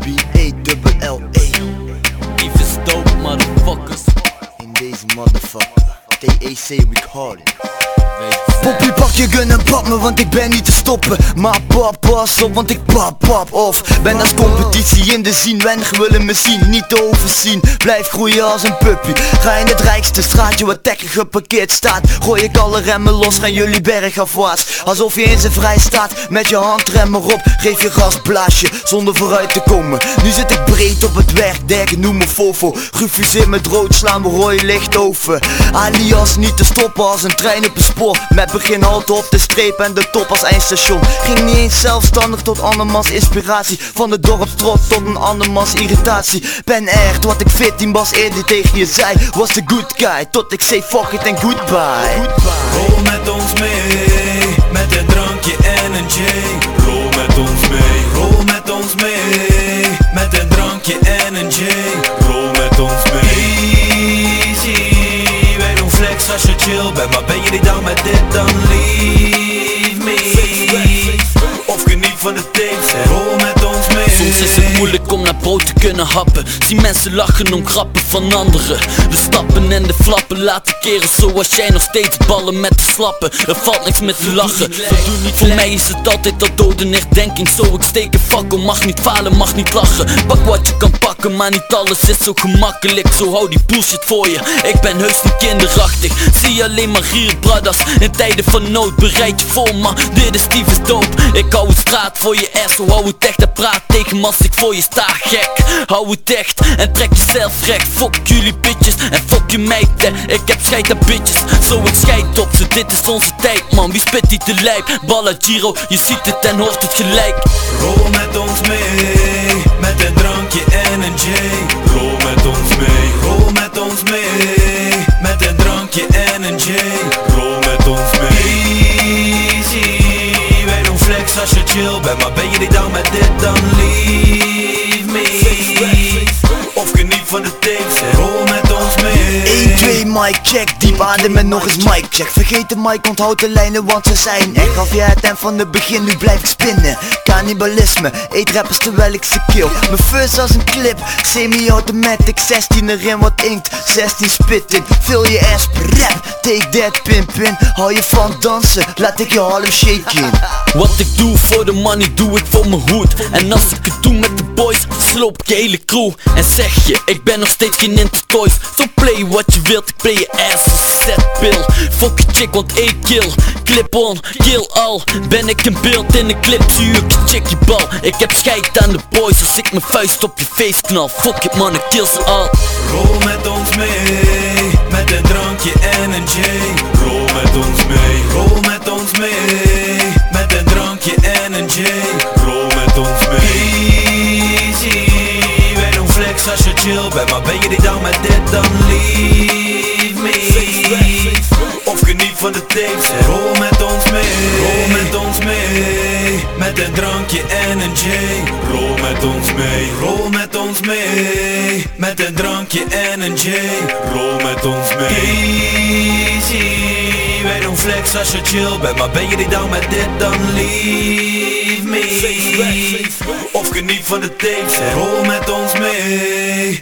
B-A-L-L-A. Even is dope, motherfuckers. In deze motherfucker TAC recording. Poppie, pak je gun en pap me, want ik ben niet te stoppen. Maar pap, pas op, want ik pap of ben als competitie in de zien. Weinig willen me zien, niet te overzien. Blijf groeien als een puppy. Ga in het rijkste straatje waar tekker geparkeerd staat. Gooi ik alle remmen los, gaan jullie bergafwaarts. Alsof je in zijn vrij staat, met je handrem erop. Geef je gasblaasje, zonder vooruit te komen. Nu zit ik breed op het werkdek, noem me fofo. Gefuseerd met rood, slaan we rooi licht over. Alias niet te stoppen als een trein op een spoor. Met begin halte op de streep en de top als eindstation. Ging niet eens zelfstandig tot andermans inspiratie. Van de dorpstrot tot een andermans irritatie. Ben echt wat ik 14 was eerder tegen je zei. Was de good guy, tot ik say fuck it en goodbye. Rol met ons mee, met een drankje en een J. Rol met ons mee, rol met ons mee, met een drankje en een J. Rol met ons mee. Easy, wij doen flex als je chill bent, maar ben je niet down met dit, dan leave me. Of geniet van de tapes en rol met ons mee. Soms is het moeilijk om naar brood te kunnen happen. Zie mensen lachen om grappen van anderen. De stappen en de flappen laten keren zoals jij nog steeds ballen met de slappen. Er valt niks met te lachen. Voor mij is het altijd al dode herdenking. Zo ik steek een fakkel, mag niet falen, mag niet lachen. Pak wat je kan pakken, maar niet alles is zo gemakkelijk. Zo hou die bullshit voor je. Ik ben heus niet kinderachtig. Zie alleen maar real brothers. In tijden van nood bereid je voor, man. Dit is Steve dope. Ik hou het straat voor je ass. Zo hou het echt en praat tegen me als ik voor je sta, gek. Hou het echt en trek jezelf recht. Fuck jullie bitches en fuck je meid. Ik heb scheid aan bitches, zo ik scheid op ze. Dit is onze tijd, man, wie spit die te lijp? Balla Giro, je ziet het en hoort het gelijk. Rol met ons mee, met een drankje en een J. Rol met ons mee, rol met ons mee, met een drankje en een J. Rol met ons mee. Easy, wij doen flex als je chill bent, maar ben je niet down met dit, dan leave me. Of geniet van de tapes en rol met ons mee. 1, 2, mic check, diep adem en nog eens mic check. Vergeet de mic, onthoud de lijnen, want ze zijn echt. Gaf je het en van het begin, nu blijf ik spinnen. Cannibalisme, eet rappers terwijl ik ze kill. Mijn first als een clip, semi-automatic. 16 erin wat inkt, 16 spit in. Vul je ass, rap, take that pin. Hou je van dansen, laat ik je Harlem shake in. Wat ik doe voor de money, doe ik voor mijn hoed. En als ik het doe met de boys, sloop ik je hele crew. En zeg je, ik ben nog steeds geen intertoys. So play wat je wilt, ik play je ass als set pill. Fuck je chick, want één kill. Clip on, kill al. Ben ik een beeld in een clip, zie ik je check je bal. Ik heb scheid aan de boys als ik mijn vuist op je face knal. Fuck it man, ik kill ze al. Rol met ons mee, met een drankje en een J. Rol met ons mee, rol met ons mee, met een drankje en een J. Rol met ons mee. Easy, wij doen flex als je chill bent, maar ben je niet down met dit, dan leave me. Of geniet van de tapes en rol met ons mee. Rol met ons mee, met een drankje en een J. Rol met ons mee, rol met ons mee, met een drankje en een J. Rol met ons mee. Easy, wij doen flex als je chill bent, maar ben je niet down met dit, dan leave me. Of geniet van de tapes en rol met ons mee.